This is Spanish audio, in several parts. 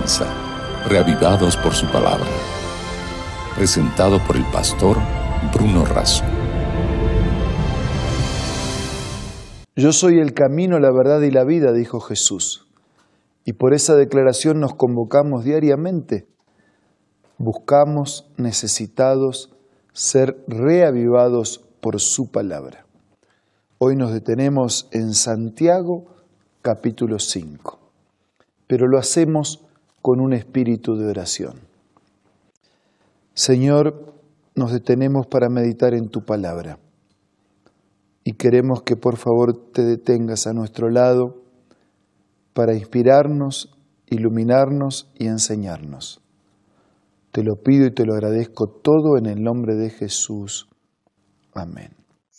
comienza, reavivados por su palabra. Presentado por el pastor Bruno Razo. Yo soy el camino, la verdad y la vida, dijo Jesús. Y por esa declaración nos convocamos diariamente. Buscamos, necesitados, ser reavivados por su palabra. Hoy nos detenemos en Santiago, capítulo 5. Pero lo hacemos con un espíritu de oración. Señor, nos detenemos para meditar en tu palabra. Y queremos que por favor te detengas a nuestro lado para inspirarnos, iluminarnos y enseñarnos. Te lo pido y te lo agradezco todo en el nombre de Jesús. Amén.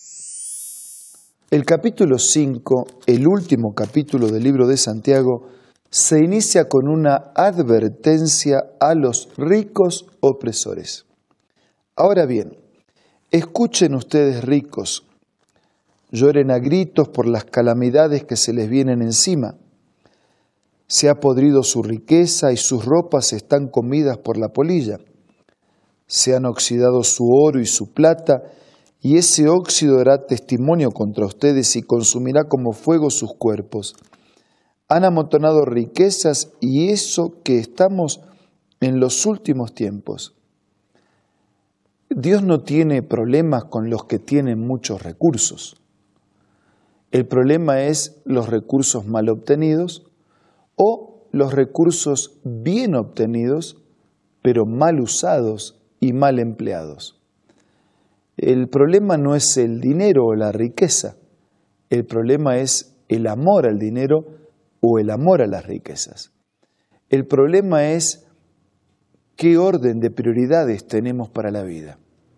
El capítulo 5, el último capítulo del libro de Santiago, se inicia con una advertencia a los ricos opresores. Ahora bien, escuchen ustedes ricos, lloren a gritos por las calamidades que se les vienen encima. Se ha podrido su riqueza y sus ropas están comidas por la polilla. Se han oxidado su oro y su plata, y ese óxido dará testimonio contra ustedes y consumirá como fuego sus cuerpos. Han amontonado riquezas y eso que estamos en los últimos tiempos. Dios no tiene problemas con los que tienen muchos recursos. El problema es los recursos mal obtenidos o los recursos bien obtenidos, pero mal usados y mal empleados. El problema no es el dinero o la riqueza. El problema es el amor al dinero o el amor a las riquezas. El problema es qué orden de prioridades tenemos para la vida.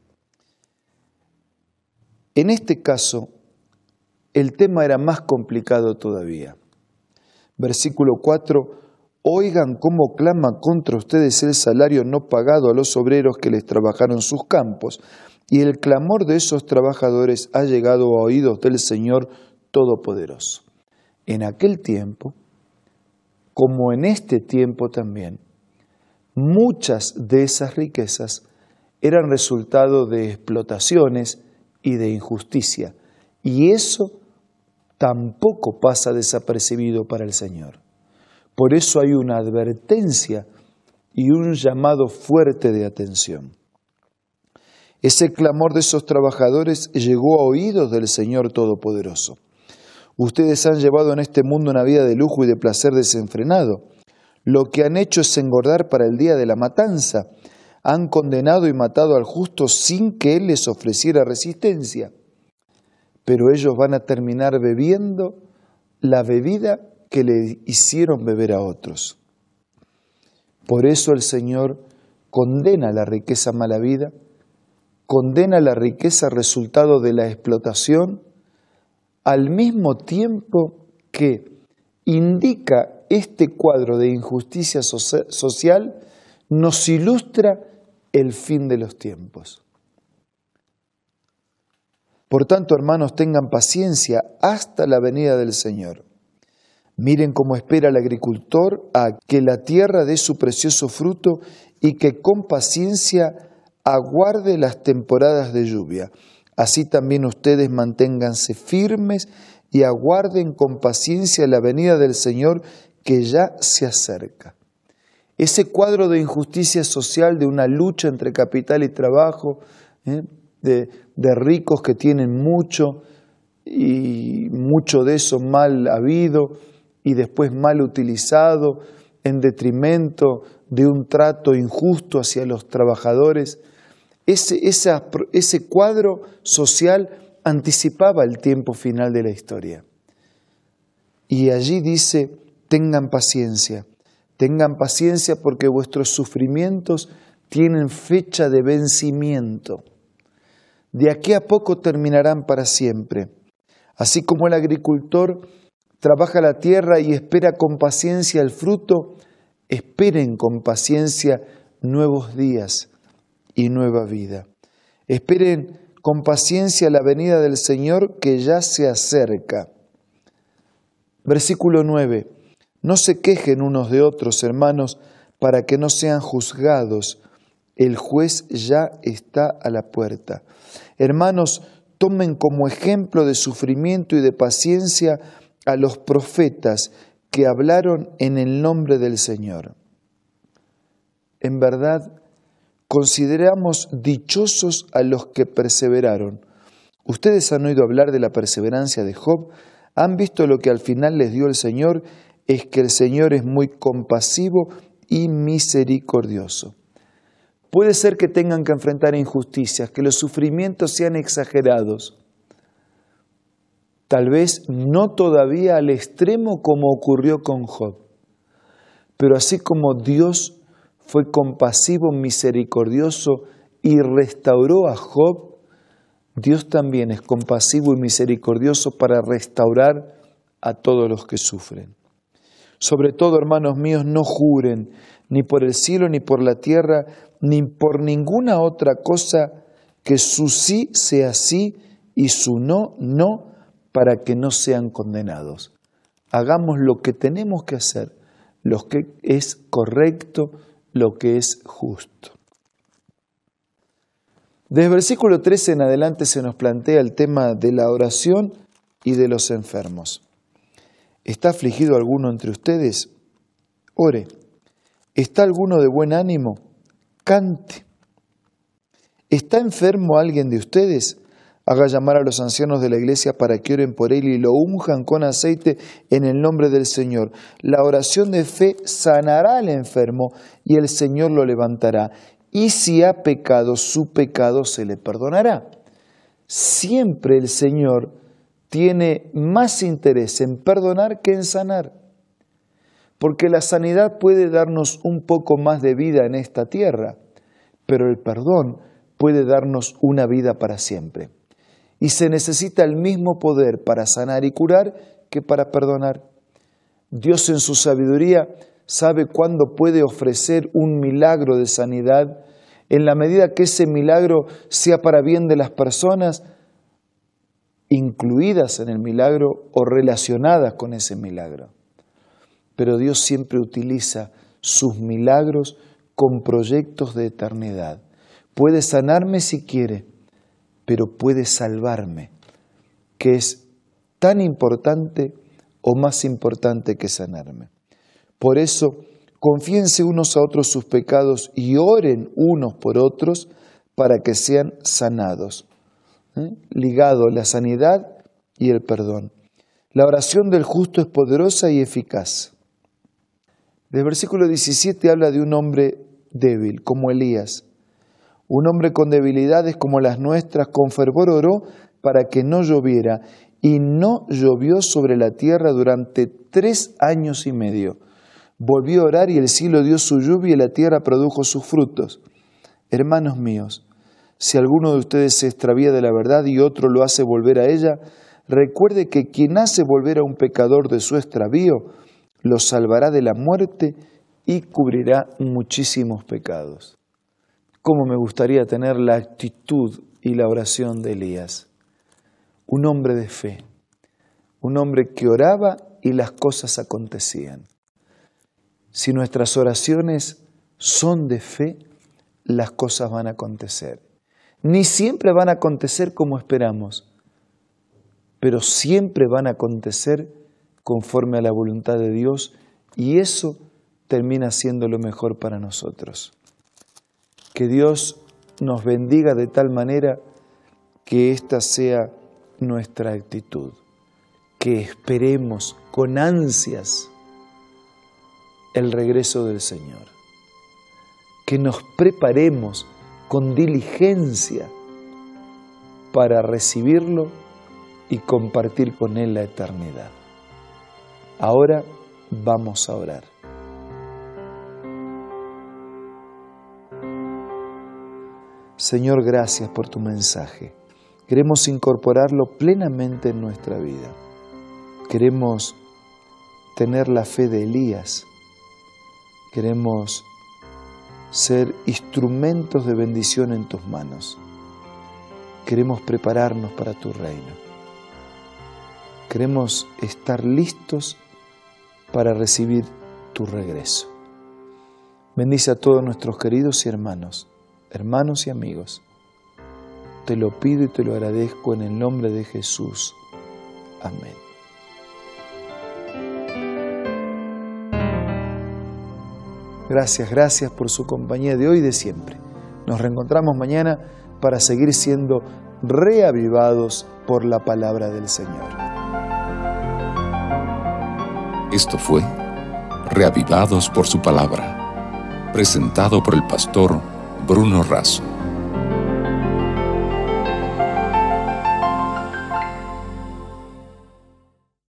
En este caso, el tema era más complicado todavía. Versículo 4, oigan cómo clama contra ustedes el salario no pagado a los obreros que les trabajaron sus campos, y el clamor de esos trabajadores ha llegado a oídos del Señor Todopoderoso. En aquel tiempo, como en este tiempo también, muchas de esas riquezas eran resultado de explotaciones y de injusticia, y eso tampoco pasa desapercibido para el Señor. Por eso hay una advertencia y un llamado fuerte de atención. Ese clamor de esos trabajadores llegó a oídos del Señor Todopoderoso. Ustedes han llevado en este mundo una vida de lujo y de placer desenfrenado. Lo que han hecho es engordar para el día de la matanza. Han condenado y matado al justo sin que Él les ofreciera resistencia. Pero ellos van a terminar bebiendo la bebida que le hicieron beber a otros. Por eso el Señor condena la riqueza mala vida, condena la riqueza resultado de la explotación, al mismo tiempo que indica este cuadro de injusticia social, nos ilustra el fin de los tiempos. Por tanto, hermanos, tengan paciencia hasta la venida del Señor. Miren cómo espera el agricultor a que la tierra dé su precioso fruto y que con paciencia aguarde las temporadas de lluvia. Así también ustedes manténganse firmes y aguarden con paciencia la venida del Señor que ya se acerca. Ese cuadro de injusticia social, de una lucha entre capital y trabajo, de ricos que tienen mucho y mucho de eso mal habido y después mal utilizado en detrimento de un trato injusto hacia los trabajadores. Ese cuadro social anticipaba el tiempo final de la historia. Y allí dice, tengan paciencia porque vuestros sufrimientos tienen fecha de vencimiento. De aquí a poco terminarán para siempre. Así como el agricultor trabaja la tierra y espera con paciencia el fruto, esperen con paciencia nuevos días y nueva vida. Esperen con paciencia la venida del Señor que ya se acerca. Versículo 9. No se quejen unos de otros, hermanos, para que no sean juzgados. El juez ya está a la puerta. Hermanos, tomen como ejemplo de sufrimiento y de paciencia a los profetas que hablaron en el nombre del Señor. En verdad, consideramos dichosos a los que perseveraron. Ustedes han oído hablar de la perseverancia de Job, han visto lo que al final les dio el Señor, es que el Señor es muy compasivo y misericordioso. Puede ser que tengan que enfrentar injusticias, que los sufrimientos sean exagerados. Tal vez no todavía al extremo como ocurrió con Job, pero así como Dios fue compasivo, misericordioso y restauró a Job, Dios también es compasivo y misericordioso para restaurar a todos los que sufren. Sobre todo, hermanos míos, no juren ni por el cielo, ni por la tierra, ni por ninguna otra cosa, que su sí sea sí y su no, no, para que no sean condenados. Hagamos lo que tenemos que hacer, lo que es correcto, lo que es justo. Desde el versículo 13 en adelante se nos plantea el tema de la oración y de los enfermos. ¿Está afligido alguno entre ustedes? Ore. ¿Está alguno de buen ánimo? Cante. ¿Está enfermo alguien de ustedes? Haga llamar a los ancianos de la iglesia para que oren por él y lo unjan con aceite en el nombre del Señor. La oración de fe sanará al enfermo y el Señor lo levantará. Y si ha pecado, su pecado se le perdonará. Siempre el Señor tiene más interés en perdonar que en sanar. Porque la sanidad puede darnos un poco más de vida en esta tierra, pero el perdón puede darnos una vida para siempre. Y se necesita el mismo poder para sanar y curar que para perdonar. Dios en su sabiduría sabe cuándo puede ofrecer un milagro de sanidad, en la medida que ese milagro sea para bien de las personas incluidas en el milagro o relacionadas con ese milagro. Pero Dios siempre utiliza sus milagros con proyectos de eternidad. Puede sanarme si quiere, pero puede salvarme, que es tan importante o más importante que sanarme. Por eso, confíense unos a otros sus pecados y oren unos por otros para que sean sanados. Ligado la sanidad y el perdón. La oración del justo es poderosa y eficaz. Del versículo 17 habla de un hombre débil, como Elías. Un hombre con debilidades como las nuestras, con fervor oró para que no lloviera, y no llovió sobre la tierra durante 3 años y medio. Volvió a orar y el cielo dio su lluvia y la tierra produjo sus frutos. Hermanos míos, si alguno de ustedes se extravía de la verdad y otro lo hace volver a ella, recuerde que quien hace volver a un pecador de su extravío, lo salvará de la muerte y cubrirá muchísimos pecados. Cómo me gustaría tener la actitud y la oración de Elías. Un hombre de fe, un hombre que oraba y las cosas acontecían. Si nuestras oraciones son de fe, las cosas van a acontecer. Ni siempre van a acontecer como esperamos, pero siempre van a acontecer conforme a la voluntad de Dios, y eso termina siendo lo mejor para nosotros. Que Dios nos bendiga de tal manera que esta sea nuestra actitud, que esperemos con ansias el regreso del Señor, que nos preparemos con diligencia para recibirlo y compartir con Él la eternidad. Ahora vamos a orar. Señor, gracias por tu mensaje. Queremos incorporarlo plenamente en nuestra vida. Queremos tener la fe de Elías. Queremos ser instrumentos de bendición en tus manos. Queremos prepararnos para tu reino. Queremos estar listos para recibir tu regreso. Bendice a todos nuestros queridos y hermanos y amigos. Te lo pido y te lo agradezco en el nombre de Jesús. Amén. Gracias por su compañía de hoy y de siempre. Nos reencontramos mañana para seguir siendo reavivados por la palabra del Señor. Esto fue Reavivados por su palabra, presentado por el pastor Bruno Razo.